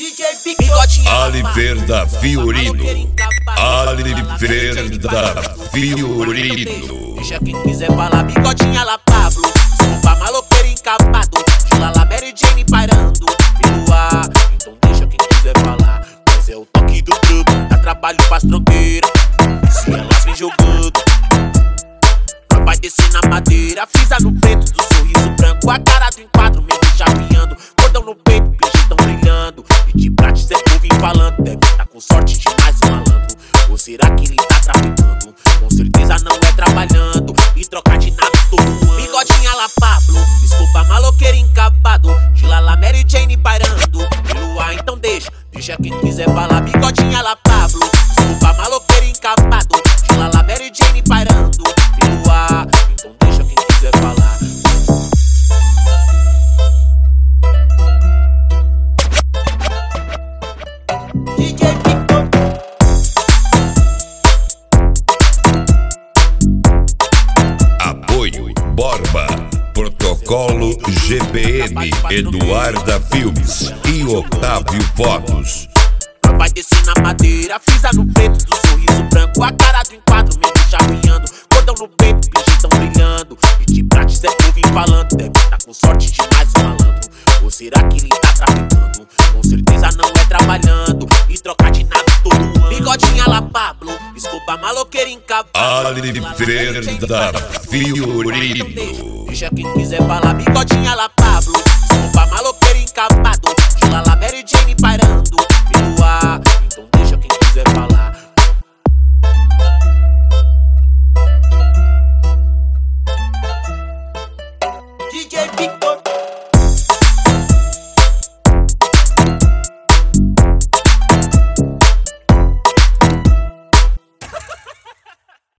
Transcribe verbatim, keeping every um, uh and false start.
Oliver da Fiorino, Oliver da Fiorino. Deixa quem quiser falar, bigodinha lá Pablo. Desculpa, maloqueiro encapado, de Lala Mary Jane pairando pelo ar. Então deixa quem quiser falar, mas é o toque do grupo. Dá trabalho pras tronqueiras, se elas vem jogando. Vai descer na madeira, frisa no preto do sorriso branco. A cara do enquadro, meio chapeando. Cordão no peito, peixe tão brilhando. E de prates é povo falando. Deve tá com sorte demais, malandro. Ou será que ele tá traficando? Com certeza não é trabalhando. E trocar de nada todo ano. Bigodinha lá Pablo, desculpa, maloqueiro encapado, de Lala Mary Jane pairando pelo ar. Então deixa, deixa quem quiser falar. Bigodinha lá Pablo, desculpa, maloqueiro encapado, de Lala Mary Jane pairando pelo ar. Então deixa quem quiser falar. D J Victor. Apoio Borba, Protocolo G P M, Eduarda Filmes e Otávio Fotos. Vai descer na madeira, frisa no preto do sorriso branco. A cara do enquadro, meio chapeando. Cordão no peito, peixe tão brilhando. E de prates é povo falando. Deve tá com sorte demais, malandro. Ou será que ele tá traficando? Com certeza não é trabalhando. E trocar de nada todo ano. Bigodinha lá Pablo, desculpa, maloqueiro encapado, Oliver da Fiorino. deixa quem quiser falar. Bigodinha lá Pablo, desculpa, maloqueiro encapado, de Lala Mary Jane pairando